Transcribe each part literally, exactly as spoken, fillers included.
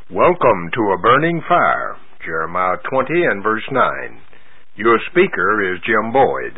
Welcome to a burning fire, Jeremiah twenty and verse nine. Your speaker is Jim Boyd.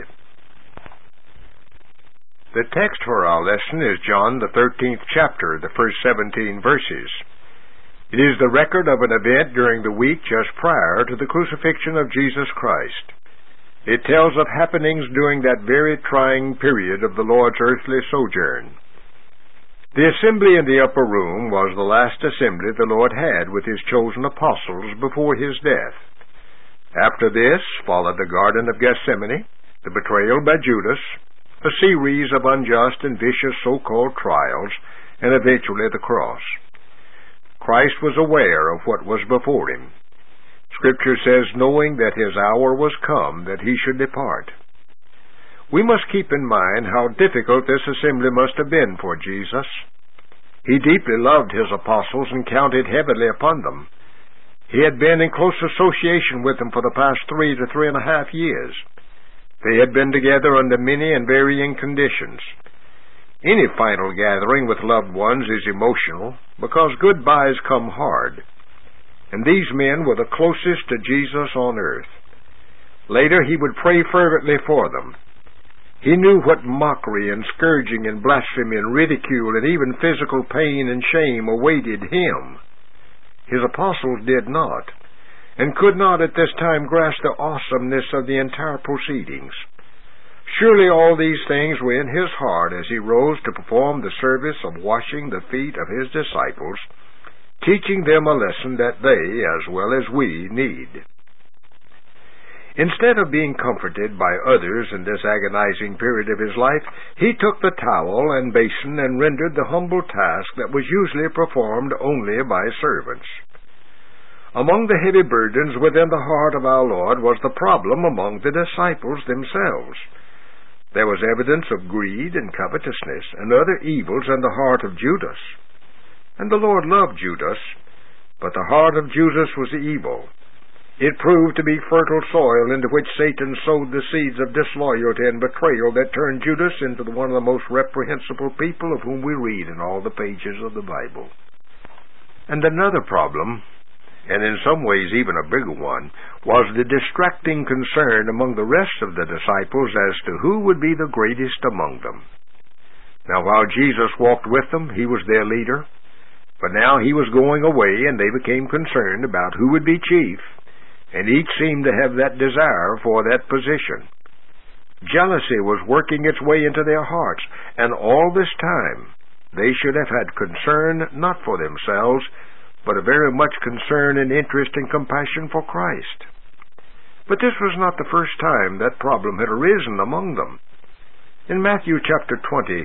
The text for our lesson is John the thirteenth chapter, the first seventeen verses. It is the record of an event during the week just prior to the crucifixion of Jesus Christ. It tells of happenings during that very trying period of the Lord's earthly sojourn. The assembly in the upper room was the last assembly the Lord had with His chosen apostles before His death. After this followed the Garden of Gethsemane, the betrayal by Judas, a series of unjust and vicious so-called trials, and eventually the cross. Christ was aware of what was before Him. Scripture says, knowing that His hour was come, that He should depart. We must keep in mind how difficult this assembly must have been for Jesus. He deeply loved His apostles and counted heavily upon them. He had been in close association with them for the past three to three and a half years. They had been together under many and varying conditions. Any final gathering with loved ones is emotional because goodbyes come hard. And these men were the closest to Jesus on earth. Later He would pray fervently for them. He knew what mockery and scourging and blasphemy and ridicule and even physical pain and shame awaited Him. His apostles did not, and could not at this time grasp the awesomeness of the entire proceedings. Surely all these things were in His heart as He rose to perform the service of washing the feet of His disciples, teaching them a lesson that they, as well as we, need. Instead of being comforted by others in this agonizing period of His life, He took the towel and basin and rendered the humble task that was usually performed only by servants. Among the heavy burdens within the heart of our Lord was the problem among the disciples themselves. There was evidence of greed and covetousness and other evils in the heart of Judas. And the Lord loved Judas, but the heart of Judas was evil. It proved to be fertile soil into which Satan sowed the seeds of disloyalty and betrayal that turned Judas into one of the most reprehensible people of whom we read in all the pages of the Bible. And another problem, and in some ways even a bigger one, was the distracting concern among the rest of the disciples as to who would be the greatest among them. Now, while Jesus walked with them, He was their leader, but now He was going away and they became concerned about who would be chief. And each seemed to have that desire for that position. Jealousy was working its way into their hearts, and all this time they should have had concern not for themselves, but a very much concern and interest and compassion for Christ. But this was not the first time that problem had arisen among them. In Matthew chapter twenty,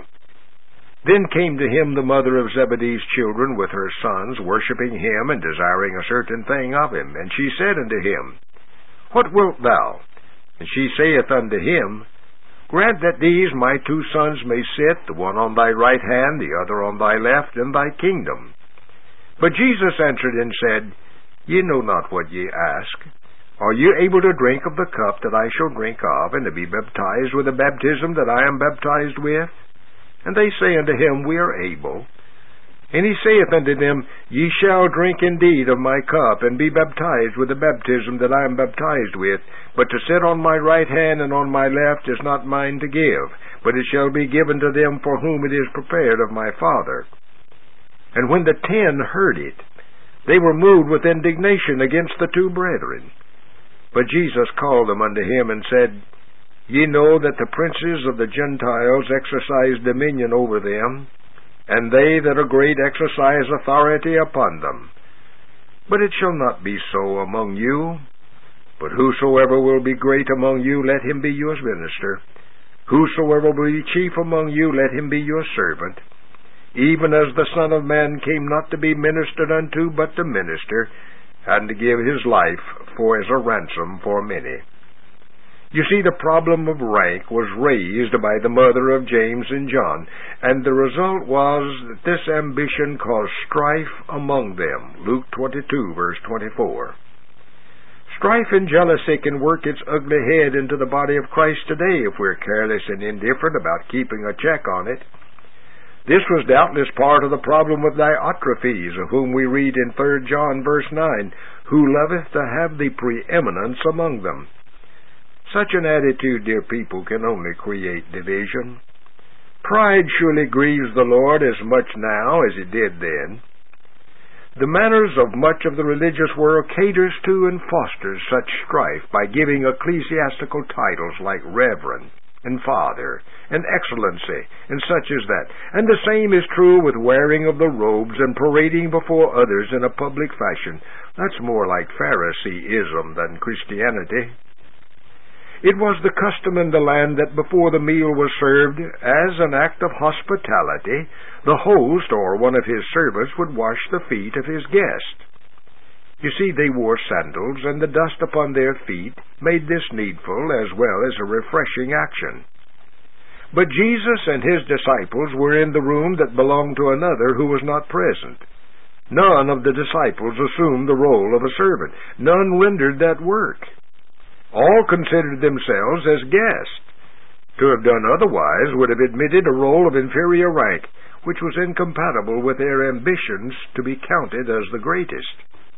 then came to Him the mother of Zebedee's children with her sons, worshipping Him and desiring a certain thing of Him. And she said unto Him, What wilt thou? And she saith unto Him, Grant that these my two sons may sit, the one on thy right hand, the other on thy left, in thy kingdom. But Jesus answered and said, Ye know not what ye ask. Are ye able to drink of the cup that I shall drink of, and to be baptized with the baptism that I am baptized with? And they say unto Him, We are able. And He saith unto them, Ye shall drink indeed of my cup, and be baptized with the baptism that I am baptized with. But to sit on my right hand and on my left is not mine to give, but it shall be given to them for whom it is prepared of my Father. And when the ten heard it, they were moved with indignation against the two brethren. But Jesus called them unto Him, and said, Ye know that the princes of the Gentiles exercise dominion over them, and they that are great exercise authority upon them. But it shall not be so among you. But whosoever will be great among you, let him be your minister. Whosoever will be chief among you, let him be your servant. Even as the Son of Man came not to be ministered unto, but to minister, and to give His life for as a ransom for many. You see, the problem of rank was raised by the mother of James and John, and the result was that this ambition caused strife among them. Luke twenty-two, verse twenty-four. Strife and jealousy can work its ugly head into the body of Christ today if we're careless and indifferent about keeping a check on it. This was doubtless part of the problem with Diotrephes, of whom we read in Third John verse nine, who loveth to have the preeminence among them. Such an attitude, dear people, can only create division. Pride surely grieves the Lord as much now as it did then. The manners of much of the religious world caters to and fosters such strife by giving ecclesiastical titles like Reverend and Father and Excellency and such as that. And the same is true with wearing of the robes and parading before others in a public fashion. That's more like Phariseeism than Christianity. It was the custom in the land that before the meal was served, as an act of hospitality, the host or one of his servants would wash the feet of his guest. You see, they wore sandals, and the dust upon their feet made this needful as well as a refreshing action. But Jesus and his disciples were in the room that belonged to another who was not present. None of the disciples assumed the role of a servant. None rendered that work. All considered themselves as guests. To have done otherwise would have admitted a role of inferior rank, which was incompatible with their ambitions to be counted as the greatest.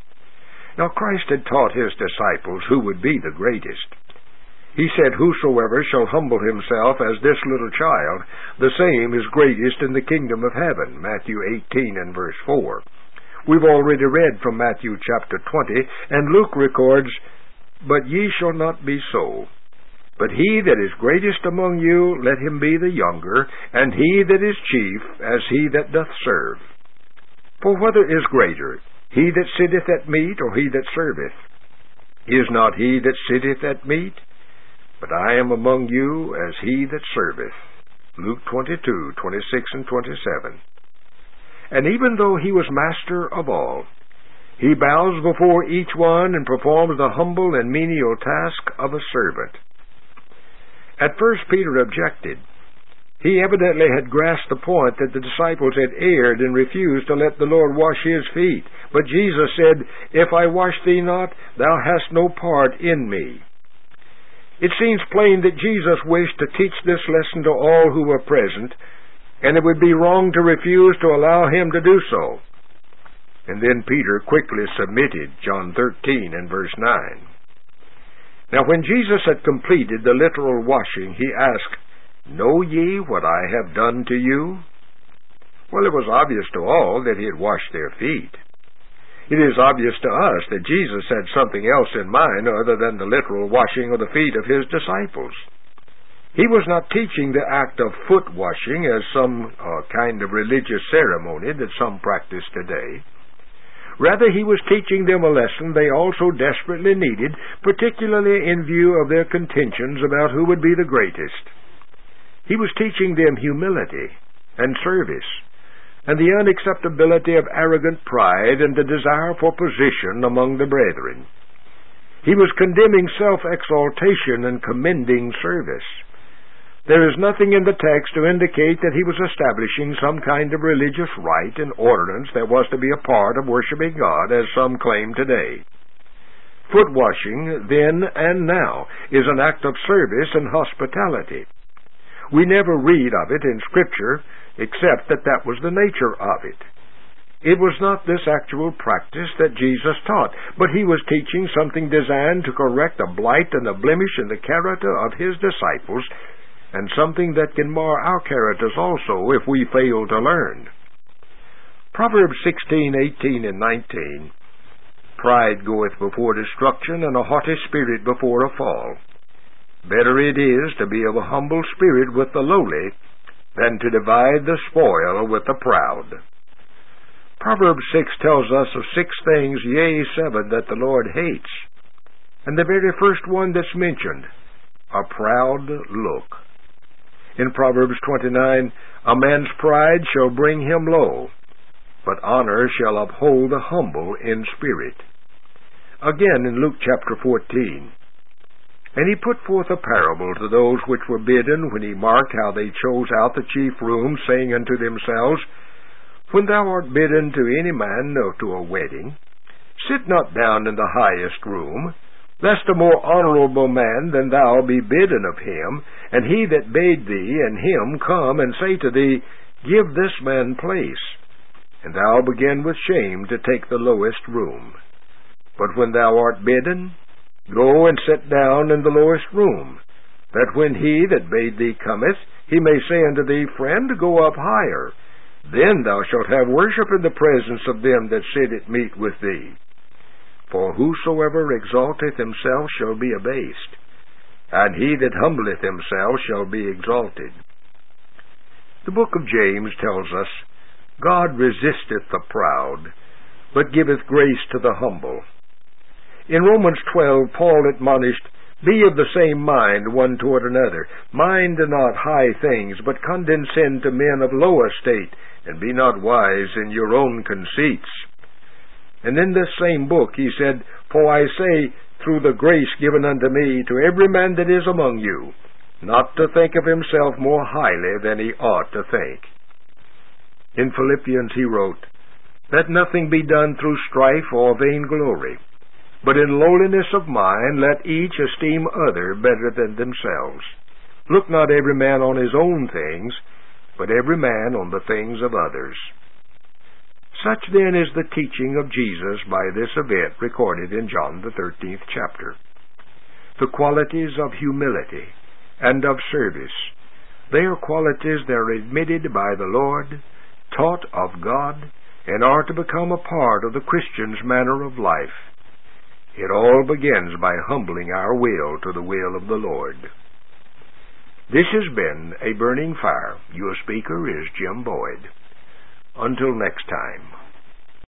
Now Christ had taught his disciples who would be the greatest. He said, "Whosoever shall humble himself as this little child, the same is greatest in the kingdom of heaven," Matthew eighteen and verse four. We've already read from Matthew chapter twenty, and Luke records, "But ye shall not be so. But he that is greatest among you, let him be the younger, and he that is chief, as he that doth serve. For whether is greater, he that sitteth at meat, or he that serveth? Is not he that sitteth at meat? But I am among you as he that serveth." Luke twenty-two, twenty-six and twenty-seven. And even though he was master of all, he bows before each one and performs the humble and menial task of a servant. At first Peter objected. He evidently had grasped the point that the disciples had erred and refused to let the Lord wash his feet. But Jesus said, "If I wash thee not, thou hast no part in me." It seems plain that Jesus wished to teach this lesson to all who were present, and it would be wrong to refuse to allow him to do so. And then Peter quickly submitted, John thirteen and verse nine. Now when Jesus had completed the literal washing, he asked, "Know ye what I have done to you?" Well, it was obvious to all that he had washed their feet. It is obvious to us that Jesus had something else in mind other than the literal washing of the feet of his disciples. He was not teaching the act of foot washing as some uh, kind of religious ceremony that some practice today. Rather, he was teaching them a lesson they also desperately needed, particularly in view of their contentions about who would be the greatest. He was teaching them humility and service, and the unacceptability of arrogant pride and the desire for position among the brethren. He was condemning self-exaltation and commending service. There is nothing in the text to indicate that he was establishing some kind of religious rite and ordinance that was to be a part of worshiping God, as some claim today. Foot washing, then and now, is an act of service and hospitality. We never read of it in Scripture, except that that was the nature of it. It was not this actual practice that Jesus taught, but he was teaching something designed to correct a blight and a blemish in the character of his disciples, and something that can mar our characters also if we fail to learn. Proverbs sixteen, eighteen, and nineteen. "Pride goeth before destruction, and a haughty spirit before a fall. Better it is to be of a humble spirit with the lowly, than to divide the spoil with the proud." Proverbs six tells us of six things, yea, seven, that the Lord hates. And the very first one that's mentioned, a proud look. In Proverbs twenty-nine, "A man's pride shall bring him low, but honor shall uphold the humble in spirit." Again in Luke chapter fourteen, "And he put forth a parable to those which were bidden, when he marked how they chose out the chief room, saying unto themselves, When thou art bidden to any man or to a wedding, sit not down in the highest room, lest a more honorable man than thou be bidden of him, and he that bade thee and him come and say to thee, Give this man place, and thou begin with shame to take the lowest room. But when thou art bidden, go and sit down in the lowest room, that when he that bade thee cometh, he may say unto thee, Friend, go up higher. Then thou shalt have worship in the presence of them that sit at meat with thee. For whosoever exalteth himself shall be abased, and he that humbleth himself shall be exalted. The book of James tells us, God resisteth the proud, but giveth grace to the humble. In Romans twelve, Paul admonished, Be of the same mind one toward another. Mind not high things, but condescend to men of low estate, and be not wise in your own conceits. And in this same book he said, For I say, through the grace given unto me, to every man that is among you, not to think of himself more highly than he ought to think. In Philippians he wrote, Let nothing be done through strife or vainglory, but in lowliness of mind let each esteem other better than themselves. Look not every man on his own things, but every man on the things of others. Such then is the teaching of Jesus by this event recorded in John the thirteenth chapter. The qualities of humility and of service, they are qualities that are admitted by the Lord, taught of God, and are to become a part of the Christian's manner of life. It all begins by humbling our will to the will of the Lord. This has been A Burning Fire. Your speaker is Jim Boyd. Until next time.